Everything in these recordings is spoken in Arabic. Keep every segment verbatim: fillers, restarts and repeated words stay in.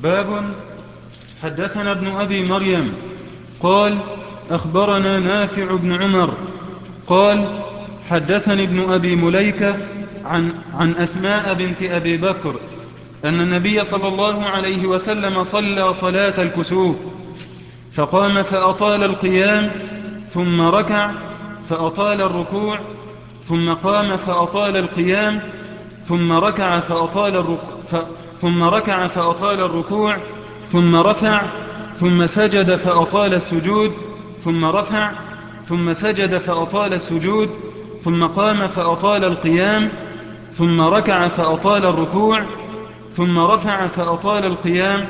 باب. حدثنا ابن أبي مريم قال أخبرنا نافع بن عمر قال حدثني ابن أبي مليكة عن, عن أسماء بنت أبي بكر أن النبي صلى الله عليه وسلم صلى صلاة الكسوف فقام فأطال القيام ثم ركع فأطال الركوع ثم قام فأطال القيام ثم ركع فأطال الركوع ف... ثم ركع فأطال الركوع ثم رفع ثم سجد فأطال السجود ثم رفع ثم سجد فأطال السجود ثم قام فأطال القيام ثم ركع فأطال الركوع ثم رفع فأطال القيام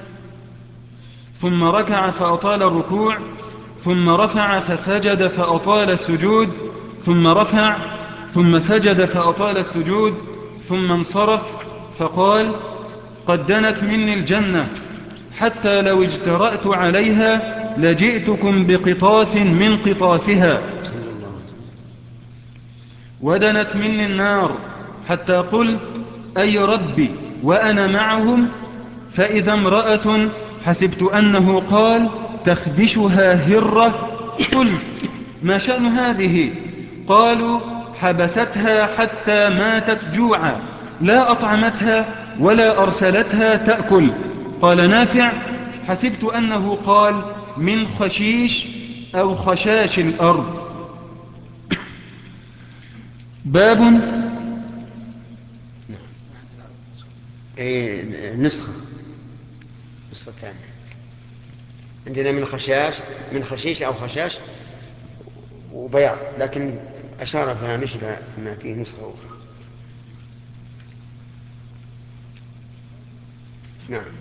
ثم ركع فأطال الركوع ثم رفع فسجد فأطال السجود ثم رفع ثم سجد فأطال السجود ثم انصرف فقال قد دنت مني الجنة حتى لو اجترأت عليها لجئتكم بقطاف من قطافها ودنت مني النار حتى قلت أي ربي وأنا معهم فإذا امرأة حسبت أنه قال تخدشها هرة قلت ما شأن هذه؟ قالوا حبستها حتى ماتت جوعا لا أطعمتها ولا أرسلتها تأكل. قال نافع حسبت أنه قال من خشيش أو خشاش الأرض. باب. أي نسخة نسخة ثانية عندنا من خشاش من خشيش أو خشاش وبياض، لكن أشار فيها مش أن فيه نسخة أخرى. نعم.